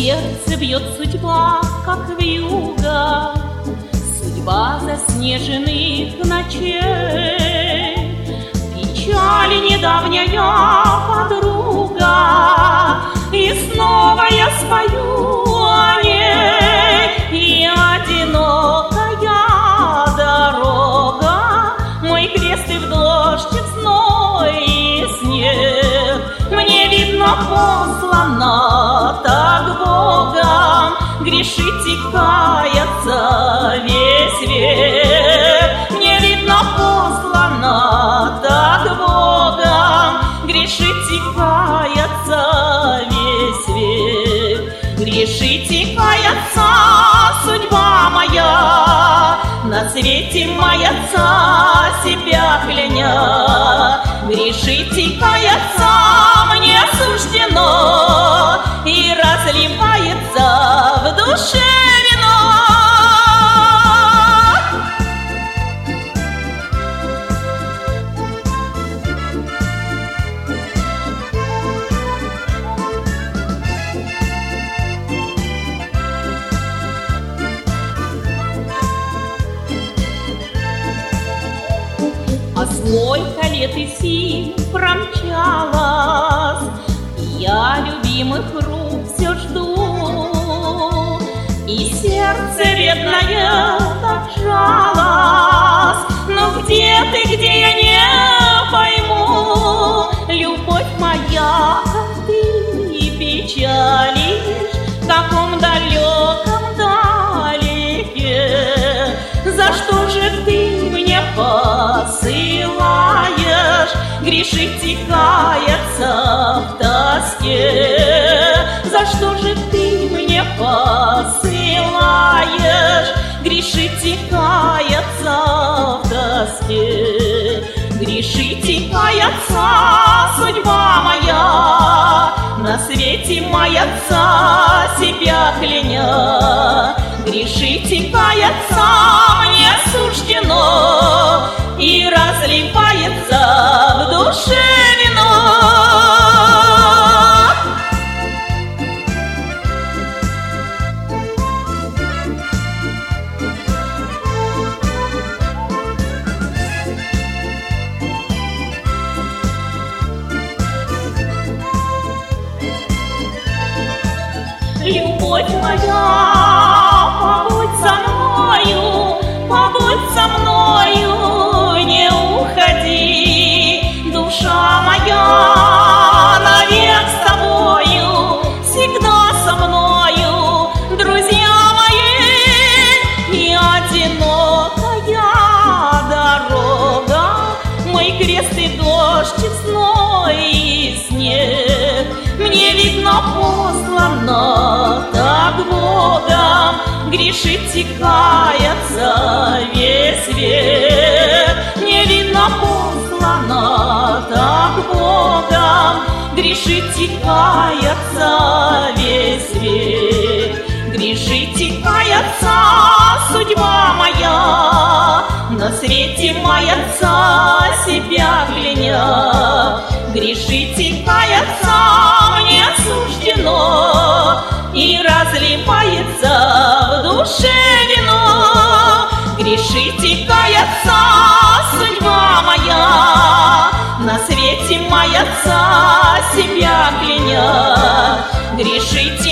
сердце бьет судьба, как вьюга, судьба заснеженных ночей. Печали недавняя подруга, и снова я спою о ней. И одинокая дорога, мой крест и в дождь, и в зной, и снег. Мне видно послано так Богом, грешить и каяться весь век. Мне видно послано так Богом, грешить и каяться весь век. Грешить и каяться судьба моя, на свете маяться себя кляня. Грешить и каяться мне суждено, и разливается в душе вино. А сколько лет и сил промчалось, я любимых рук все жду, и сердце бедное так жалось. Но где ты, где я не пойму, любовь моя, как ты печалишь в таком далеком далеке. За что же ты мне посылаешь грешить и каяться в тоске? За что же ты мне посылаешь грешить и каяться в тоске? Грешить и каяться судьба моя, на свете маяться себя кляня. Грешить и каяться мне суждено, и разливается в душе вино. Любовь моя, побудь со мною, побудь со мною, не уходи. Душа моя навек с тобою, всегда со мною, друзья мои. И одинокая дорога, мой крест и дождь, и зной, и снег. Мне видно послано так Богом, грешить и каяться весь век. Мне видно послано так Богом, грешить и каяться весь век. Грешить и каяться судьба моя, на свете маяться себя кляня. Грешить и каяться мне суждено, и разливается в душе вино. Грешить и каяться судьба моя, на свете маяться себя кляня. Грешить